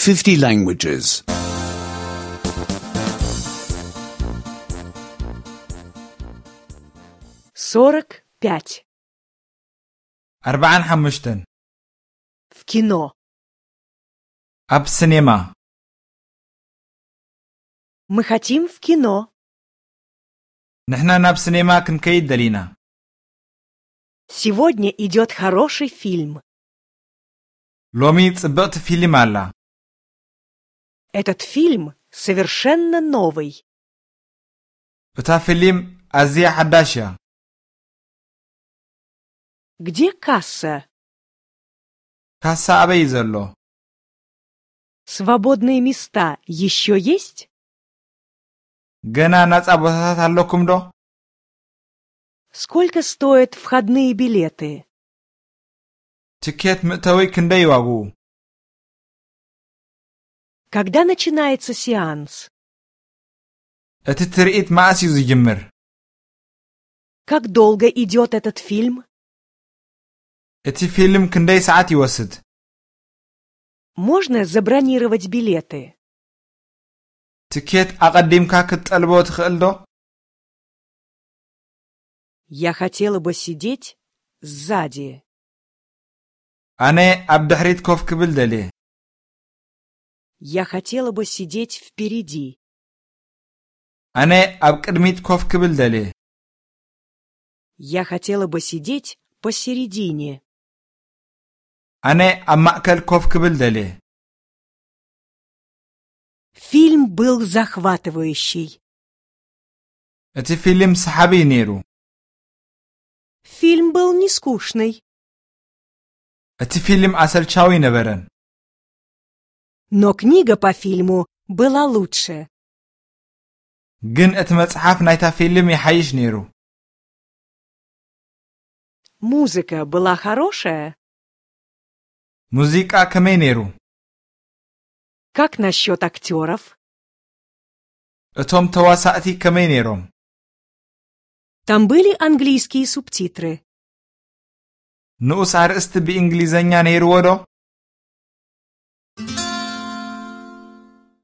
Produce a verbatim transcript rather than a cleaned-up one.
fifty languages. сорок пять. أربعة حمشتن. В кино. أب سينما. Мы хотим в кино. نحنا ناب سينما كنكيد دلينا. Сегодня идет хороший фильм. لومي صبغت فيلم على. Этот фильм совершенно новый. بتا فيلم أزيا حداشيا. Где касса? كاسا أبي زلو. Свободные места еще есть? جنا ناس أبوسات هلوكم دو. Сколько стоят входные билеты? تكيت مئتوي كندي واغو. Когда начинается сеанс? أتي ترقيت ما أسيو زجمر. Как долго идет этот фильм? أتي فيلم كندي ساعات يوسد. Можно забронировать билеты? تكيت أقدمكا كتقلبو تخيل دو. Я хотела бы сидеть сзади. أنا أب دحريت كوف كبل دلي. Я хотела бы сидеть впереди. أنا أب قدميت كوف كبل دلي. Я хотела бы сидеть посередине. أنا أب مأكل كوف كبل دلي. Фильм был захватывающий. أتي فيلم سحابي نيرو. Фильм был не скучный. أتي فيلم أسل شاوي نبرن. Но книга по фильму была лучше. جن أت مصحف نايتا فيلم يحيش نيرو. Музыка была хорошая. موزيكا كمي نيرو. Как насчет актеров? أتوم تواساتي كمي نيروم. Там были английские субтитры. نؤس عرقست بإنجليزانيا نيرو ودو.